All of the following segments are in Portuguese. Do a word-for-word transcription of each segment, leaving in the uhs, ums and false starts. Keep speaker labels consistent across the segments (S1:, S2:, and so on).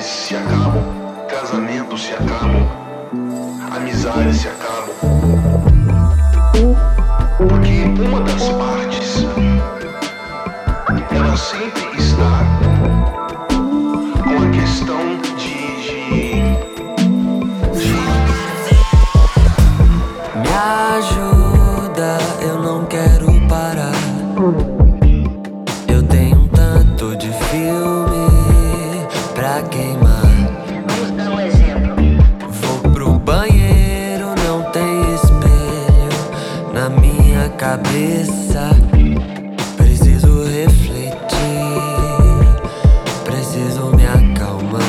S1: se acabam, casamentos se acabam, amizades se acabam. Porque uma das partes, ela sempre está com a questão de, de, de...
S2: Me ajuda, eu não quero parar. Eu tenho um tanto de filme pra queimar.
S3: Vamos dar um exemplo.
S2: Vou pro banheiro, não tem espelho na minha cabeça. Preciso refletir, preciso me acalmar.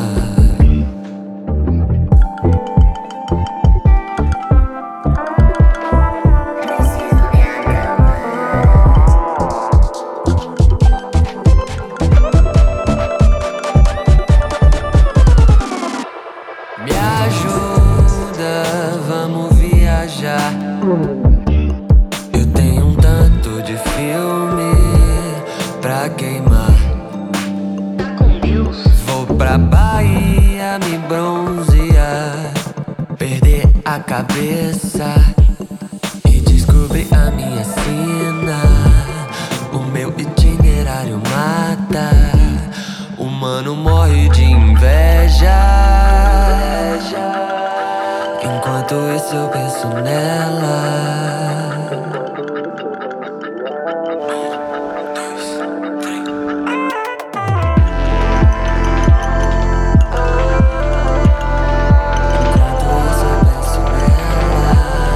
S2: Me ajuda, vamos viajar. Eu tenho um tanto de filme pra queimar.
S3: Tá com Deus.
S2: Vou pra Bahia me bronzear, perder a cabeça e descobrir a minha sina. O meu itinerário mata, o mano morre de inveja. Enquanto isso eu penso nela. Um, dois, três. Enquanto isso eu penso nela.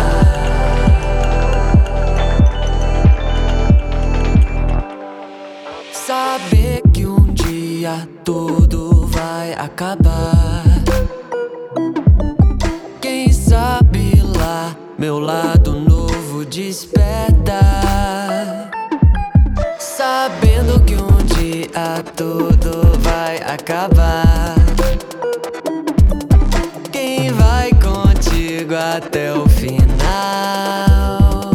S2: Saber que um dia tudo vai acabar. Quem sabe lá, meu lado novo desperta. Sabendo que um dia tudo vai acabar. Quem vai contigo até o final?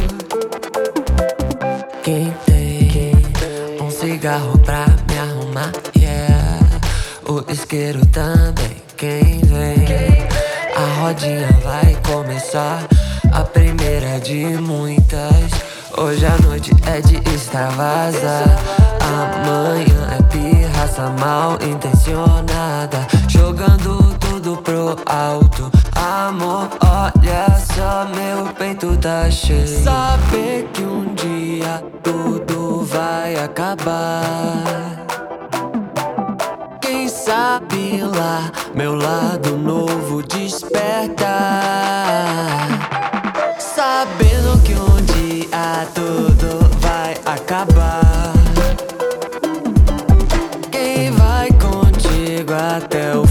S2: Quem tem um cigarro pra me arrumar? Yeah. O isqueiro também. Quem vem? A rodinha vai começar, a primeira de muitas. Hoje a noite é de extravasar, amanhã é pirraça mal intencionada, jogando tudo pro alto. Amor, olha só, meu peito tá cheio. Saber que um dia tudo vai acabar. Quem sabe lá, meu lado novo desperta. Sabendo que um dia tudo vai acabar. Quem vai contigo até o